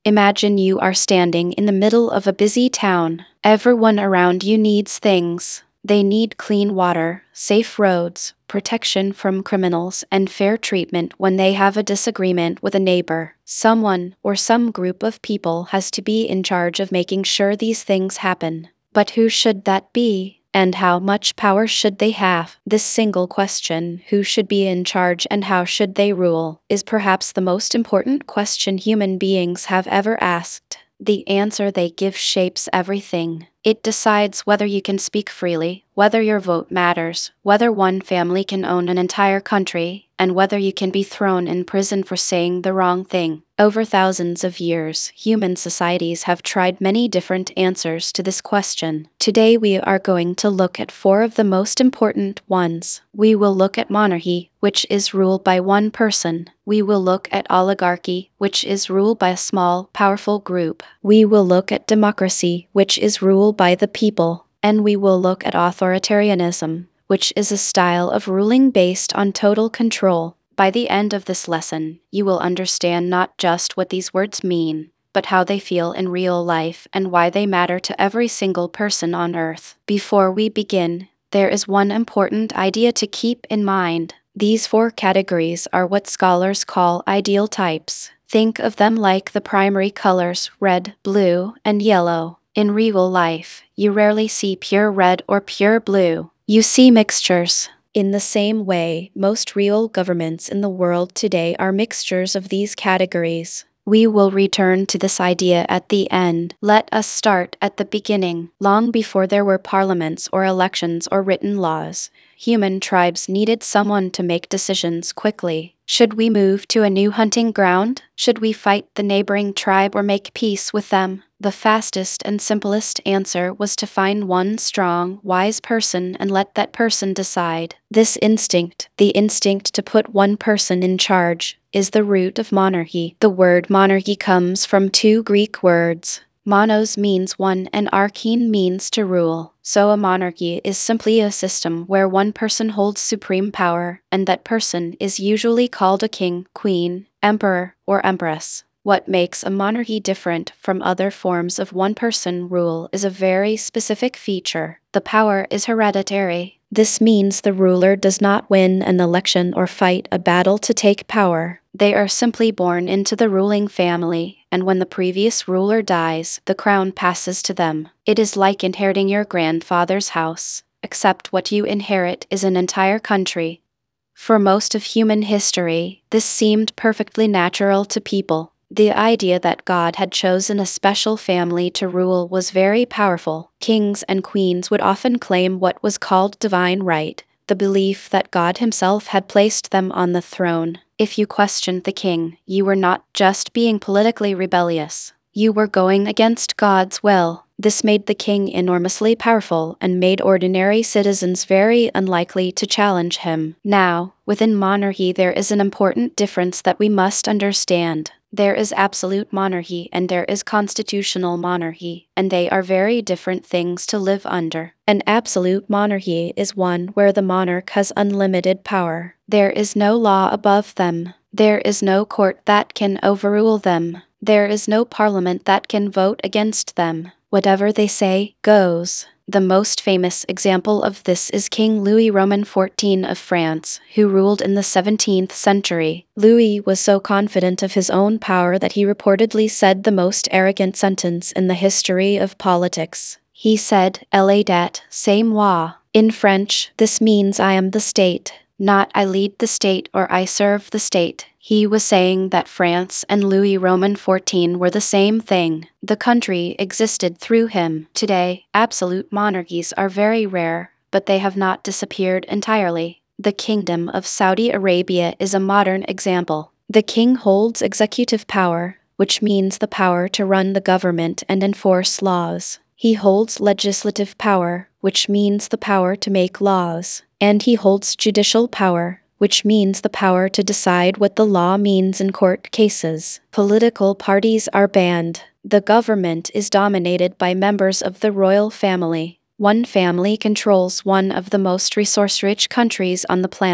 Imagine you are standing in the middle of a busy town. Everyone around you needs things. They need clean water, safe roads, protection from criminals, and fair treatment when they have a disagreement with a neighbor. Someone or some group of people has to be in charge of making sure these things happen. But who should that be? And how much power should they have? This single question, who should be in charge and how should they rule, is perhaps the most important question human beings have ever asked. The answer they give shapes everything. It decides whether you can speak freely, whether your vote matters, whether one family can own an entire country, and whether you can be thrown in prison for saying the wrong thing. Over thousands of years, human societies have tried many different answers to this question. Today we are going to look at 4 of the most important ones. We will look at monarchy, which is ruled by one person. We will look at oligarchy, which is ruled by a small, powerful group. We will look at democracy, which is ruled by the people. And we will look at authoritarianism, which is a style of ruling based on total control. By the end of this lesson, you will understand not just what these words mean, but how they feel in real life and why they matter to every single person on Earth. Before we begin, there is one important idea to keep in mind. These 4 categories are what scholars call ideal types. Think of them like the primary colors red, blue, and yellow. In real life, you rarely see pure red or pure blue. You see mixtures. In the same way, most real governments in the world today are mixtures of these categories. We will return to this idea at the end. Let us start at the beginning. Long before there were parliaments or elections or written laws, human tribes needed someone to make decisions quickly. Should we move to a new hunting ground? Should we fight the neighboring tribe or make peace with them? The fastest and simplest answer was to find one strong, wise person and let that person decide. This instinct, the instinct to put one person in charge, is the root of monarchy. The word monarchy comes from 2 Greek words. Monos means one and archein means to rule. So a monarchy is simply a system where one person holds supreme power, and that person is usually called a king, queen, emperor, or empress. What makes a monarchy different from other forms of one-person rule is a very specific feature. The power is hereditary. This means the ruler does not win an election or fight a battle to take power. They are simply born into the ruling family, and when the previous ruler dies, the crown passes to them. It is like inheriting your grandfather's house, except what you inherit is an entire country. For most of human history, this seemed perfectly natural to people. The idea that God had chosen a special family to rule was very powerful. Kings and queens would often claim what was called divine right, the belief that God himself had placed them on the throne. If you questioned the king, you were not just being politically rebellious. You were going against God's will. This made the king enormously powerful and made ordinary citizens very unlikely to challenge him. Now, within monarchy there is an important difference that we must understand. There is absolute monarchy and there is constitutional monarchy, and they are very different things to live under. An absolute monarchy is one where the monarch has unlimited power. There is no law above them. There is no court that can overrule them. There is no parliament that can vote against them. Whatever they say, goes. The most famous example of this is King Louis Roman XIV of France, who ruled in the 17th century. Louis was so confident of his own power that he reportedly said the most arrogant sentence in the history of politics. He said, "L'état, c'est moi." In French, this means I am the state, not I lead the state or I serve the state. He was saying that France and Louis Roman XIV were the same thing. The country existed through him. Today, absolute monarchies are very rare, but they have not disappeared entirely. The Kingdom of Saudi Arabia is a modern example. The king holds executive power, which means the power to run the government and enforce laws. He holds legislative power, which means the power to make laws. And he holds judicial power, which means the power to decide what the law means in court cases. Political parties are banned. The government is dominated by members of the royal family. One family controls one of the most resource-rich countries on the planet.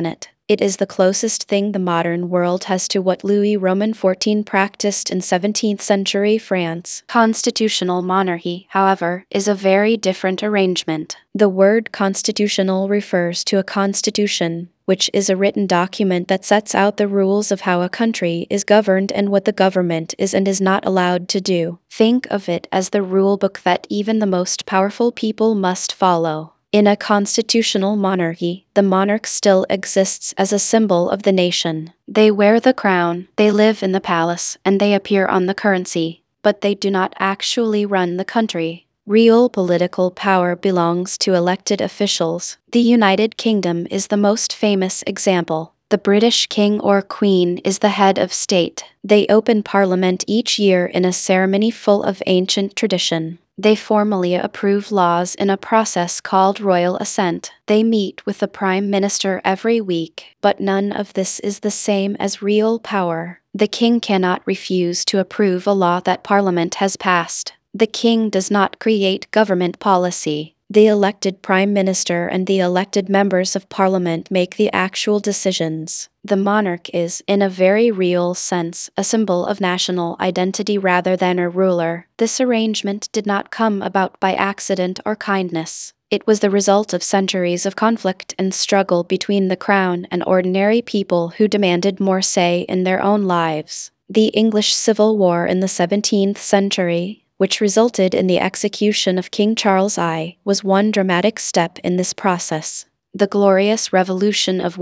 It is the closest thing the modern world has to what Louis Roman XIV practiced in 17th century France. Constitutional monarchy, however, is a very different arrangement. The word constitutional refers to a constitution, which is a written document that sets out the rules of how a country is governed and what the government is and is not allowed to do. Think of it as the rule book that even the most powerful people must follow. In a constitutional monarchy, the monarch still exists as a symbol of the nation. They wear the crown, they live in the palace, and they appear on the currency, but they do not actually run the country. Real political power belongs to elected officials. The United Kingdom is the most famous example. The British king or queen is the head of state. They open parliament each year in a ceremony full of ancient tradition. They formally approve laws in a process called royal assent. They meet with the prime minister every week, but none of this is the same as real power. The king cannot refuse to approve a law that parliament has passed. The king does not create government policy. The elected prime minister and the elected members of parliament make the actual decisions. The monarch is, in a very real sense, a symbol of national identity rather than a ruler. This arrangement did not come about by accident or kindness. It was the result of centuries of conflict and struggle between the crown and ordinary people who demanded more say in their own lives. The English Civil War in the 17th century, which resulted in the execution of King Charles I, was one dramatic step in this process. The Glorious Revolution of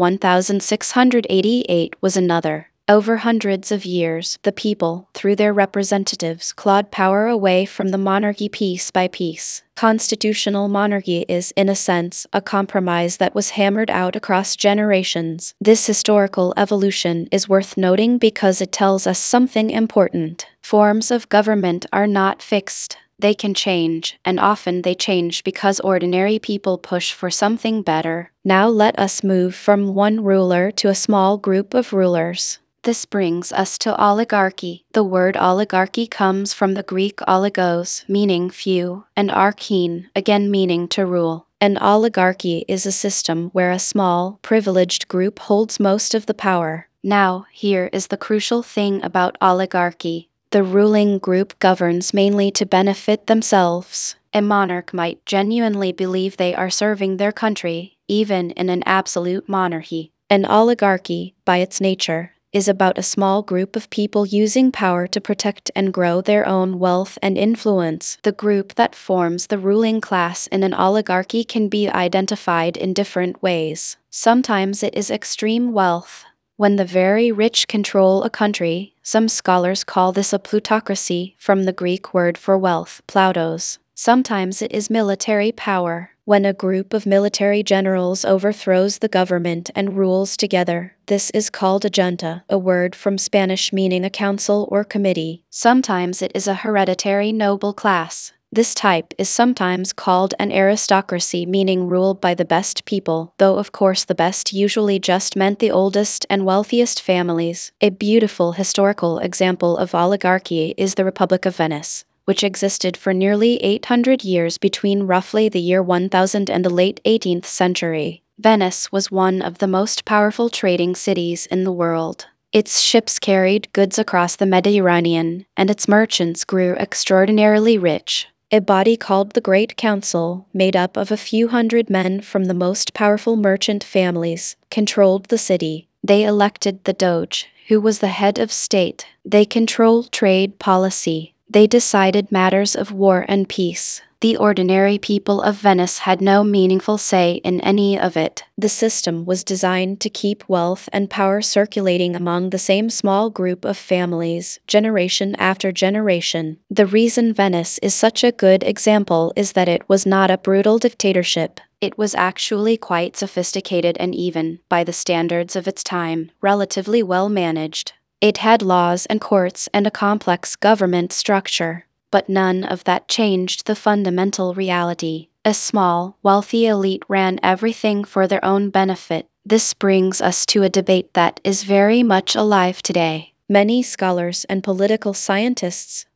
1688 was another. Over hundreds of years, the people, through their representatives, clawed power away from the monarchy piece by piece. Constitutional monarchy is, in a sense, a compromise that was hammered out across generations. This historical evolution is worth noting because it tells us something important. Forms of government are not fixed. They can change, and often they change because ordinary people push for something better. Now let us move from one ruler to a small group of rulers. This brings us to oligarchy. The word oligarchy comes from the Greek oligos, meaning few, and archein, again meaning to rule. An oligarchy is a system where a small, privileged group holds most of the power. Now, here is the crucial thing about oligarchy. The ruling group governs mainly to benefit themselves. A monarch might genuinely believe they are serving their country, even in an absolute monarchy. An oligarchy, by its nature, is about a small group of people using power to protect and grow their own wealth and influence. The group that forms the ruling class in an oligarchy can be identified in different ways. Sometimes it is extreme wealth. When the very rich control a country, some scholars call this a plutocracy, from the Greek word for wealth, plautos. Sometimes it is military power, when a group of military generals overthrows the government and rules together. This is called a junta, a word from Spanish meaning a council or committee. Sometimes it is a hereditary noble class. This type is sometimes called an aristocracy, meaning ruled by the best people, though of course the best usually just meant the oldest and wealthiest families. A beautiful historical example of oligarchy is the Republic of Venice, which existed for nearly 800 years between roughly the year 1000 and the late 18th century. Venice was one of the most powerful trading cities in the world. Its ships carried goods across the Mediterranean, and its merchants grew extraordinarily rich. A body called the Great Council, made up of a few hundred men from the most powerful merchant families, controlled the city. They elected the Doge, who was the head of state. They controlled trade policy. They decided matters of war and peace. The ordinary people of Venice had no meaningful say in any of it. The system was designed to keep wealth and power circulating among the same small group of families, generation after generation. The reason Venice is such a good example is that it was not a brutal dictatorship. It was actually quite sophisticated and even, by the standards of its time, relatively well managed. It had laws and courts and a complex government structure. But none of that changed the fundamental reality. A small, wealthy elite ran everything for their own benefit. This brings us to a debate that is very much alive today. Many scholars and political scientists,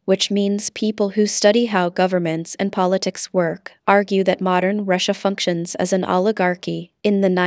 which means people who study how governments and politics work, argue that modern Russia functions as an oligarchy. In the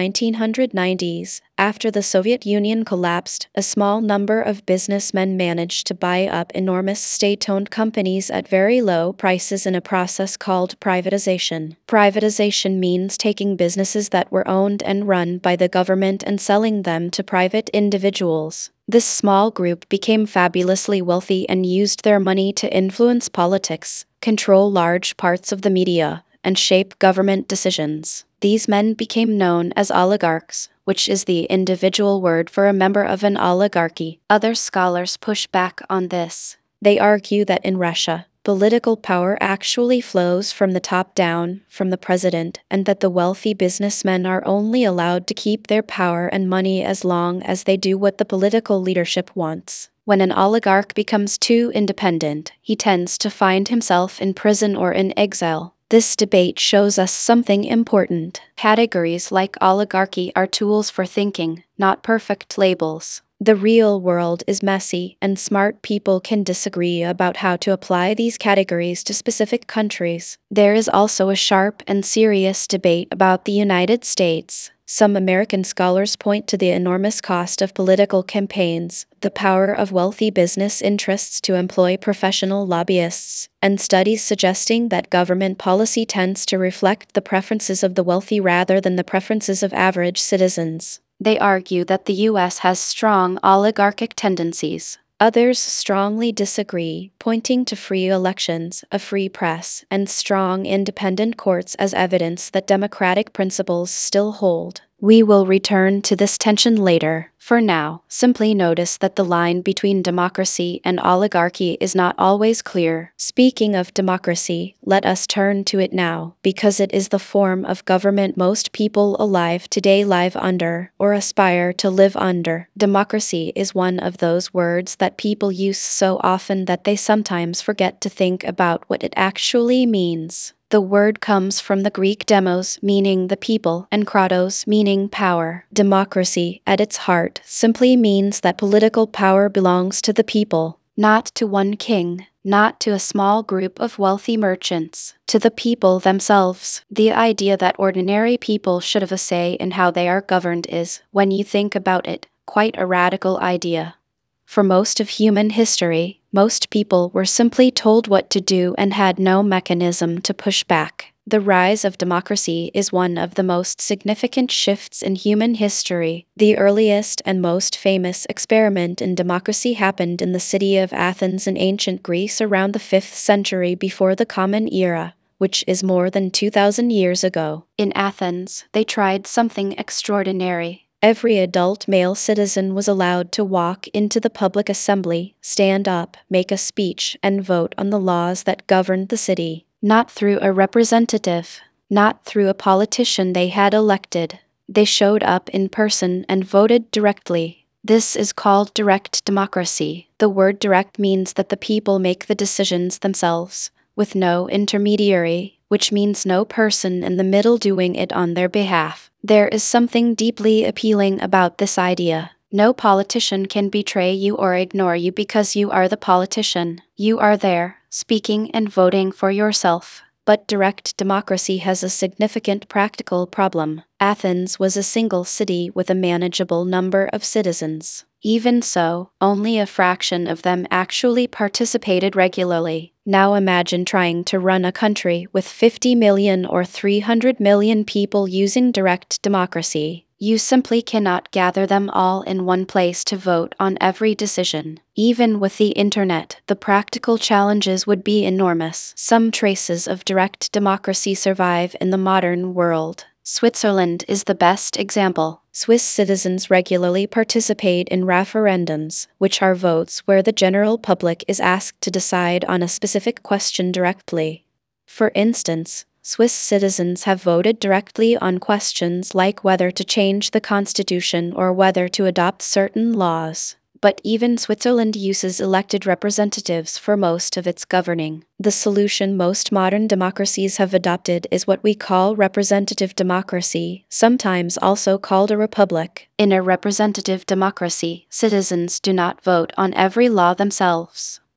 1990s, after the Soviet Union collapsed, a small number of businessmen managed to buy up enormous state-owned companies at very low prices in a process called privatization. Privatization means taking businesses that were owned and run by the government and selling them to private individuals. This small group became fabulously wealthy and used their money to influence politics, control large parts of the media, and shape government decisions. These men became known as oligarchs, which is the individual word for a member of an oligarchy. Other scholars push back on this. They argue that in Russia, political power actually flows from the top down, from the president, and that the wealthy businessmen are only allowed to keep their power and money as long as they do what the political leadership wants. When an oligarch becomes too independent, he tends to find himself in prison or in exile. This debate shows us something important. Categories like oligarchy are tools for thinking, not perfect labels. The real world is messy, and smart people can disagree about how to apply these categories to specific countries. There is also a sharp and serious debate about the United States. Some American scholars point to the enormous cost of political campaigns, the power of wealthy business interests to employ professional lobbyists, and studies suggesting that government policy tends to reflect the preferences of the wealthy rather than the preferences of average citizens. They argue that the U.S. has strong oligarchic tendencies. Others strongly disagree, pointing to free elections, a free press, and strong independent courts as evidence that democratic principles still hold. We will return to this tension later. For now, simply notice that the line between democracy and oligarchy is not always clear. Speaking of democracy, let us turn to it now, because it is the form of government most people alive today live under, or aspire to live under. Democracy is one of those words that people use so often that they sometimes forget to think about what it actually means. The word comes from the Greek demos, meaning the people, and kratos, meaning power. Democracy, at its heart, simply means that political power belongs to the people, not to one king, not to a small group of wealthy merchants, to the people themselves. The idea that ordinary people should have a say in how they are governed is, when you think about it, quite a radical idea. For most of human history, most people were simply told what to do and had no mechanism to push back. The rise of democracy is one of the most significant shifts in human history. The earliest and most famous experiment in democracy happened in the city of Athens in ancient Greece around the 5th century before the Common Era, which is more than 2,000 years ago. In Athens, they tried something extraordinary. Every adult male citizen was allowed to walk into the public assembly, stand up, make a speech, and vote on the laws that governed the city. Not through a representative, not through a politician they had elected. They showed up in person and voted directly. This is called direct democracy. The word direct means that the people make the decisions themselves, with no intermediary, which means no person in the middle doing it on their behalf. There is something deeply appealing about this idea. No politician can betray you or ignore you because you are the politician. You are there, speaking and voting for yourself. But direct democracy has a significant practical problem. Athens was a single city with a manageable number of citizens. Even so, only a fraction of them actually participated regularly. Now imagine trying to run a country with 50 million or 300 million people using direct democracy. You simply cannot gather them all in one place to vote on every decision. Even with the internet, the practical challenges would be enormous. Some traces of direct democracy survive in the modern world. Switzerland is the best example. Swiss citizens regularly participate in referendums, which are votes where the general public is asked to decide on a specific question directly. For instance, Swiss citizens have voted directly on questions like whether to change the constitution or whether to adopt certain laws. But even Switzerland uses elected representatives for most of its governing. The solution most modern democracies have adopted is what we call representative democracy, sometimes also called a republic. In a representative democracy, citizens do not vote on every law themselves.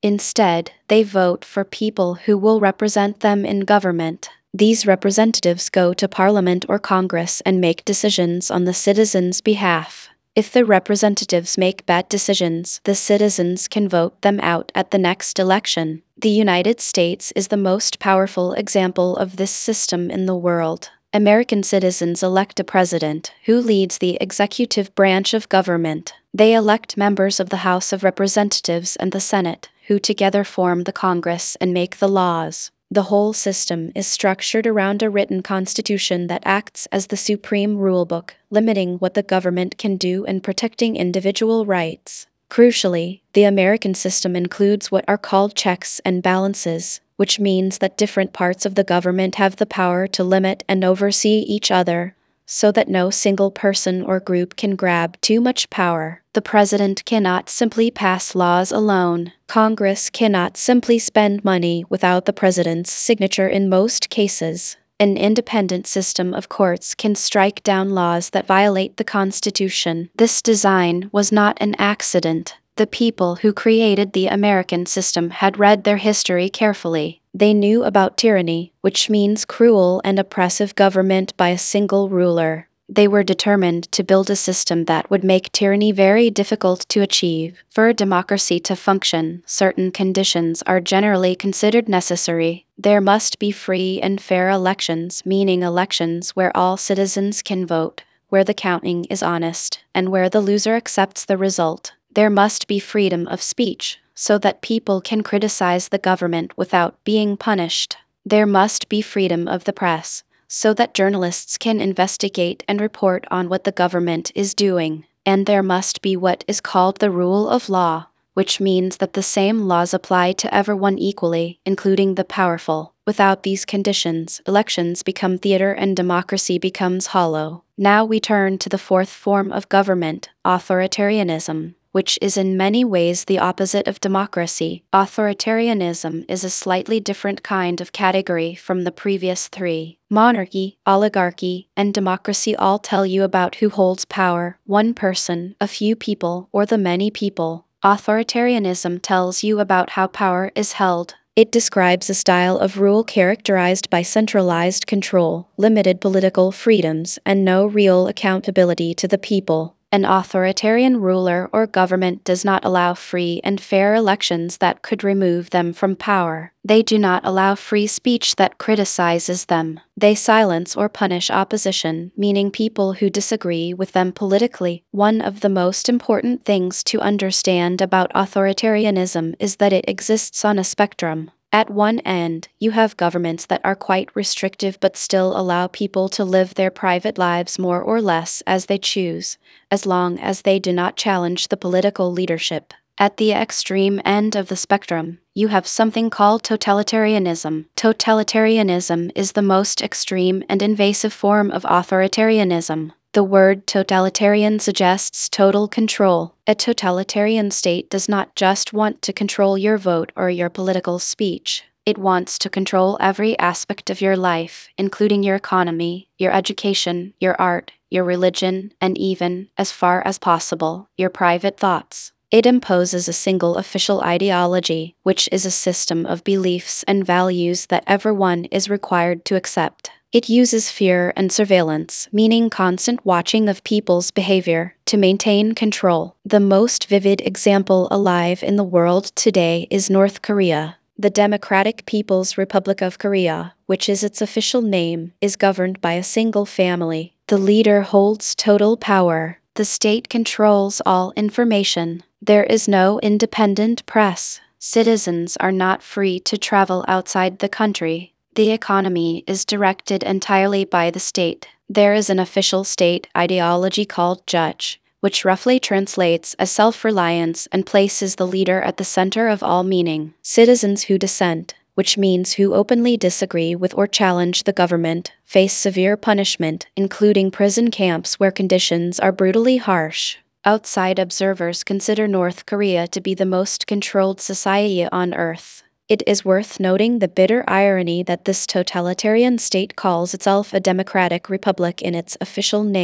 Instead, they vote for people who will represent them in government. These representatives go to Parliament or Congress and make decisions on the citizens' behalf. If the representatives make bad decisions, the citizens can vote them out at the next election. The United States is the most powerful example of this system in the world. American citizens elect a president who leads the executive branch of government. They elect members of the House of Representatives and the Senate, who together form the Congress and make the laws. The whole system is structured around a written constitution that acts as the supreme rulebook, limiting what the government can do and protecting individual rights. Crucially, the American system includes what are called checks and balances, which means that different parts of the government have the power to limit and oversee each other, so that no single person or group can grab too much power. The president cannot simply pass laws alone. Congress cannot simply spend money without the president's signature in most cases. An independent system of courts can strike down laws that violate the Constitution. This design was not an accident. The people who created the American system had read their history carefully. They knew about tyranny, which means cruel and oppressive government by a single ruler. They were determined to build a system that would make tyranny very difficult to achieve. For a democracy to function, certain conditions are generally considered necessary. There must be free and fair elections, meaning elections where all citizens can vote, where the counting is honest, and where the loser accepts the result. There must be freedom of speech, so that people can criticize the government without being punished. There must be freedom of the press, so that journalists can investigate and report on what the government is doing. And there must be what is called the rule of law, which means that the same laws apply to everyone equally, including the powerful. Without these conditions, elections become theater and democracy becomes hollow. Now we turn to the fourth form of government, authoritarianism, which is in many ways the opposite of democracy. Authoritarianism is a slightly different kind of category from the previous three. Monarchy, oligarchy, and democracy all tell you about who holds power: one person, a few people, or the many people. Authoritarianism tells you about how power is held. It describes a style of rule characterized by centralized control, limited political freedoms, and no real accountability to the people. An authoritarian ruler or government does not allow free and fair elections that could remove them from power. They do not allow free speech that criticizes them. They silence or punish opposition, meaning people who disagree with them politically. One of the most important things to understand about authoritarianism is that it exists on a spectrum. At one end, you have governments that are quite restrictive but still allow people to live their private lives more or less as they choose, as long as they do not challenge the political leadership. At the extreme end of the spectrum, you have something called totalitarianism. Totalitarianism is the most extreme and invasive form of authoritarianism. The word totalitarian suggests total control. A totalitarian state does not just want to control your vote or your political speech. It wants to control every aspect of your life, including your economy, your education, your art, your religion, and even, as far as possible, your private thoughts. It imposes a single official ideology, which is a system of beliefs and values that everyone is required to accept. It uses fear and surveillance, meaning constant watching of people's behavior, to maintain control. The most vivid example alive in the world today is North Korea. The Democratic People's Republic of Korea, which is its official name, is governed by a single family. The leader holds total power. The state controls all information. There is no independent press. Citizens are not free to travel outside the country. The economy is directed entirely by the state. There is an official state ideology called Juche, which roughly translates as self-reliance and places the leader at the center of all meaning. Citizens who dissent, which means who openly disagree with or challenge the government, face severe punishment, including prison camps where conditions are brutally harsh. Outside observers consider North Korea to be the most controlled society on Earth. It is worth noting the bitter irony that this totalitarian state calls itself a democratic republic in its official name.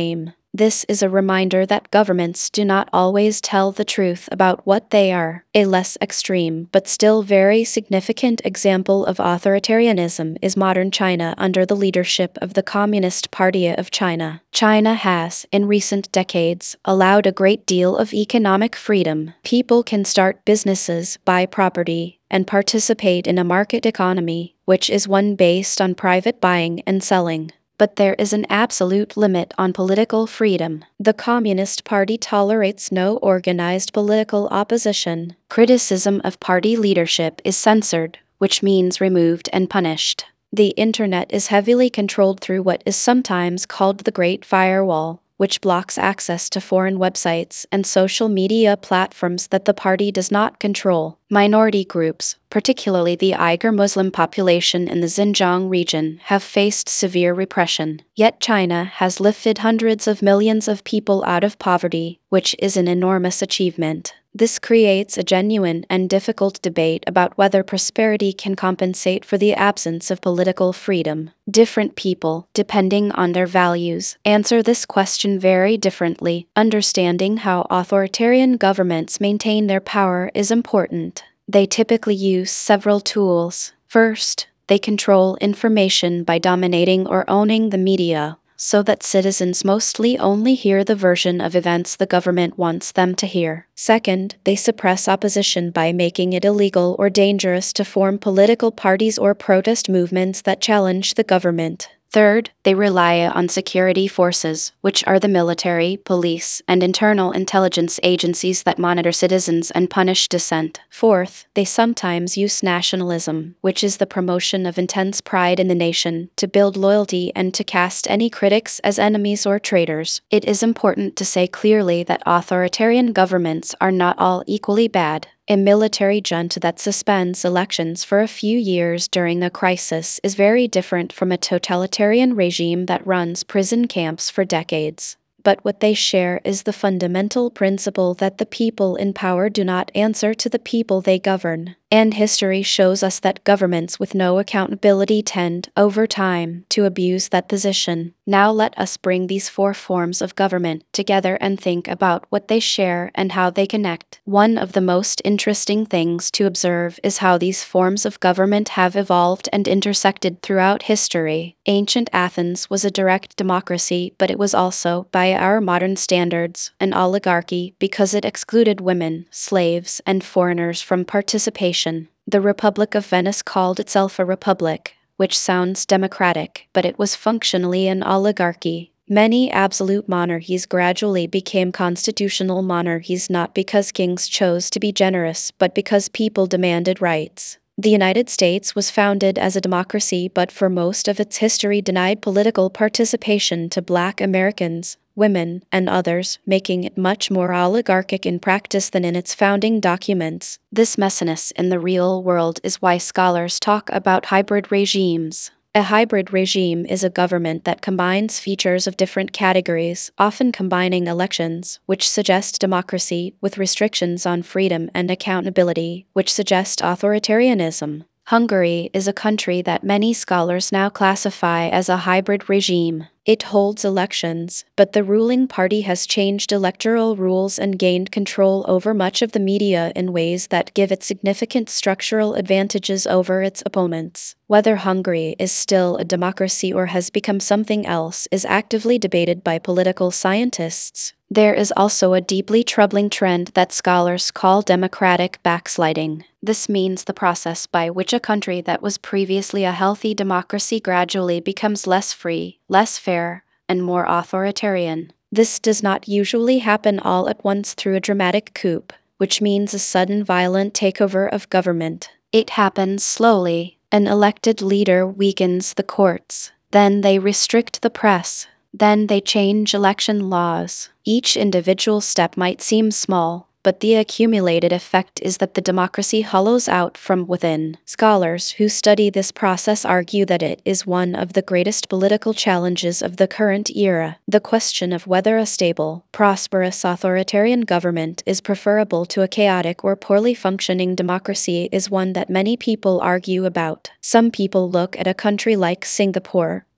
This is a reminder that governments do not always tell the truth about what they are. A less extreme but still very significant example of authoritarianism is modern China under the leadership of the Communist Party of China. China has, in recent decades, allowed a great deal of economic freedom. People can start businesses, buy property, and participate in a market economy, which is one based on private buying and selling. But there is an absolute limit on political freedom. The Communist Party tolerates no organized political opposition. Criticism of party leadership is censored, which means removed and punished. The internet is heavily controlled through what is sometimes called the Great Firewall, which blocks access to foreign websites and social media platforms that the party does not control. Minority groups, particularly the Uyghur Muslim population in the Xinjiang region, have faced severe repression. Yet China has lifted hundreds of millions of people out of poverty, which is an enormous achievement. This creates a genuine and difficult debate about whether prosperity can compensate for the absence of political freedom. Different people, depending on their values, answer this question very differently. Understanding how authoritarian governments maintain their power is important. They typically use several tools. First, they control information by dominating or owning the media, so that citizens mostly only hear the version of events the government wants them to hear. Second, they suppress opposition by making it illegal or dangerous to form political parties or protest movements that challenge the government. Third, they rely on security forces, which are the military, police, and internal intelligence agencies that monitor citizens and punish dissent. Fourth, they sometimes use nationalism, which is the promotion of intense pride in the nation, to build loyalty and to cast any critics as enemies or traitors. It is important to say clearly that authoritarian governments are not all equally bad. A military junta that suspends elections for a few years during a crisis is very different from a totalitarian regime that runs prison camps for decades. But what they share is the fundamental principle that the people in power do not answer to the people they govern. And history shows us that governments with no accountability tend, over time, to abuse that position. Now let us bring these four forms of government together and think about what they share and how they connect. One of the most interesting things to observe is how these forms of government have evolved and intersected throughout history. Ancient Athens was a direct democracy, but it was also, by our modern standards, an oligarchy because it excluded women, slaves, and foreigners from participation. The Republic of Venice called itself a republic, which sounds democratic, but it was functionally an oligarchy. Many absolute monarchies gradually became constitutional monarchies not because kings chose to be generous, but because people demanded rights. The United States was founded as a democracy but for most of its history denied political participation to Black Americans, women, and others, making it much more oligarchic in practice than in its founding documents. This messiness in the real world is why scholars talk about hybrid regimes. A hybrid regime is a government that combines features of different categories, often combining elections, which suggest democracy, with restrictions on freedom and accountability, which suggest authoritarianism. Hungary is a country that many scholars now classify as a hybrid regime. It holds elections, but the ruling party has changed electoral rules and gained control over much of the media in ways that give it significant structural advantages over its opponents. Whether Hungary is still a democracy or has become something else is actively debated by political scientists. There is also a deeply troubling trend that scholars call democratic backsliding. This means the process by which a country that was previously a healthy democracy gradually becomes less free, less fair, and more authoritarian. This does not usually happen all at once through a dramatic coup, which means a sudden violent takeover of government. It happens slowly. An elected leader weakens the courts. Then they restrict the press. Then they change election laws. Each individual step might seem small, but the accumulated effect is that the democracy hollows out from within. Scholars who study this process argue that it is one of the greatest political challenges of the current era. The question of whether a stable, prosperous authoritarian government is preferable to a chaotic or poorly functioning democracy is one that many people argue about. Some people look at a country like Singapore,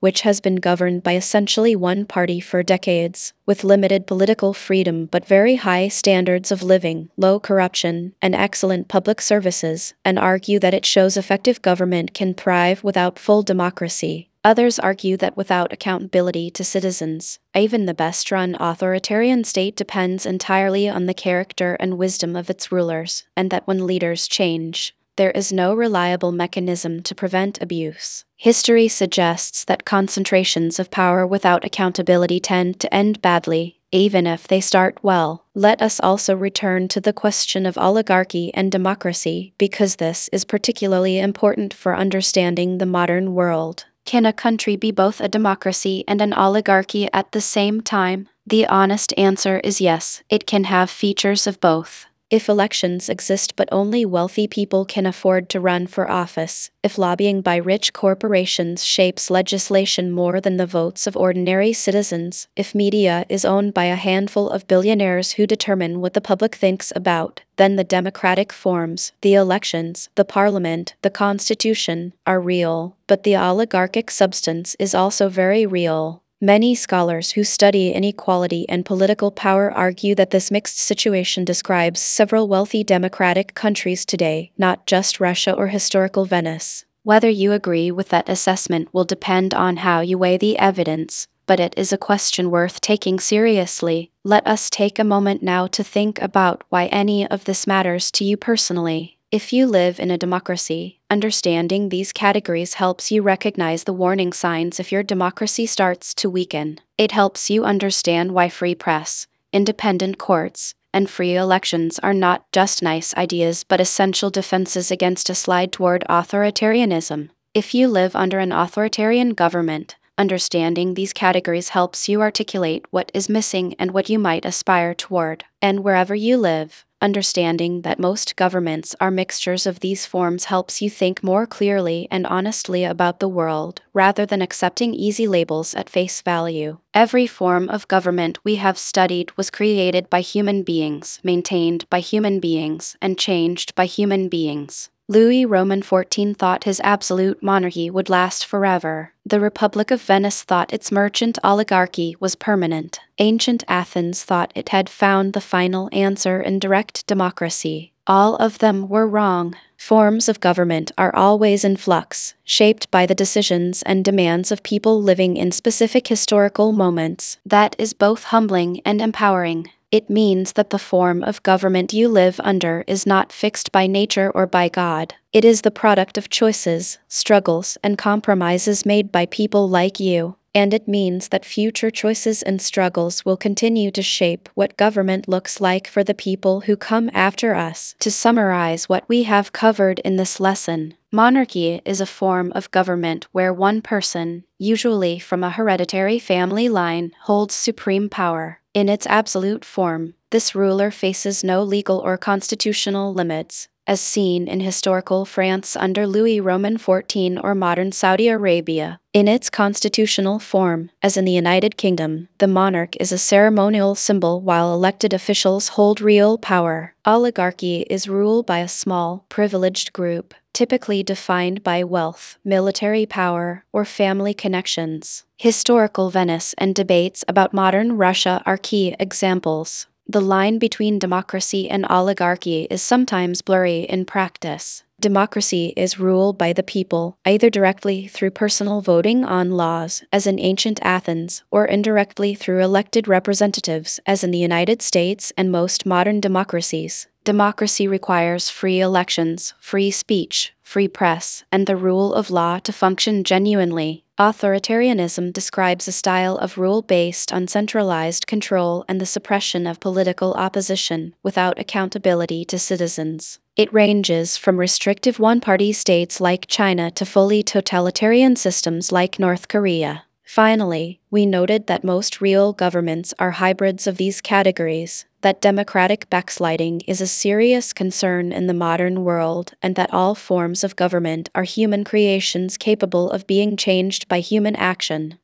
which has been governed by essentially one party for decades, with limited political freedom but very high standards of living, low corruption, and excellent public services, and argue that it shows effective government can thrive without full democracy. Others argue that without accountability to citizens, even the best-run authoritarian state depends entirely on the character and wisdom of its rulers, and that when leaders change, there is no reliable mechanism to prevent abuse. History suggests that concentrations of power without accountability tend to end badly, even if they start well. Let us also return to the question of oligarchy and democracy, because this is particularly important for understanding the modern world. Can a country be both a democracy and an oligarchy at the same time? The honest answer is yes, it can have features of both. If elections exist but only wealthy people can afford to run for office, if lobbying by rich corporations shapes legislation more than the votes of ordinary citizens, if media is owned by a handful of billionaires who determine what the public thinks about, then the democratic forms, the elections, the parliament, the constitution, are real. But the oligarchic substance is also very real. Many scholars who study inequality and political power argue that this mixed situation describes several wealthy democratic countries today, not just Russia or historical Venice. Whether you agree with that assessment will depend on how you weigh the evidence, but it is a question worth taking seriously. Let us take a moment now to think about why any of this matters to you personally. If you live in a democracy, understanding these categories helps you recognize the warning signs if your democracy starts to weaken. It helps you understand why free press, independent courts, and free elections are not just nice ideas but essential defenses against a slide toward authoritarianism. If you live under an authoritarian government, understanding these categories helps you articulate what is missing and what you might aspire toward. And wherever you live, understanding that most governments are mixtures of these forms helps you think more clearly and honestly about the world, rather than accepting easy labels at face value. Every form of government we have studied was created by human beings, maintained by human beings, and changed by human beings. Louis Roman XIV thought his absolute monarchy would last forever. The Republic of Venice thought its merchant oligarchy was permanent. Ancient Athens thought it had found the final answer in direct democracy. All of them were wrong. Forms of government are always in flux, shaped by the decisions and demands of people living in specific historical moments. That is both humbling and empowering. It means that the form of government you live under is not fixed by nature or by God. It is the product of choices, struggles, and compromises made by people like you. And it means that future choices and struggles will continue to shape what government looks like for the people who come after us. To summarize what we have covered in this lesson, monarchy is a form of government where one person, usually from a hereditary family line, holds supreme power. In its absolute form, this ruler faces no legal or constitutional limits, as seen in historical France under Louis Roman XIV or modern Saudi Arabia. In its constitutional form, as in the United Kingdom, the monarch is a ceremonial symbol while elected officials hold real power. Oligarchy is rule by a small, privileged group, typically defined by wealth, military power, or family connections. Historical Venice and debates about modern Russia are key examples. The line between democracy and oligarchy is sometimes blurry in practice. Democracy is rule by the people, either directly through personal voting on laws, as in ancient Athens, or indirectly through elected representatives, as in the United States and most modern democracies. Democracy requires free elections, free speech, free press, and the rule of law to function genuinely. Authoritarianism describes a style of rule based on centralized control and the suppression of political opposition, without accountability to citizens. It ranges from restrictive one-party states like China to fully totalitarian systems like North Korea. Finally, we noted that most real governments are hybrids of these categories, that democratic backsliding is a serious concern in the modern world, and that all forms of government are human creations capable of being changed by human action.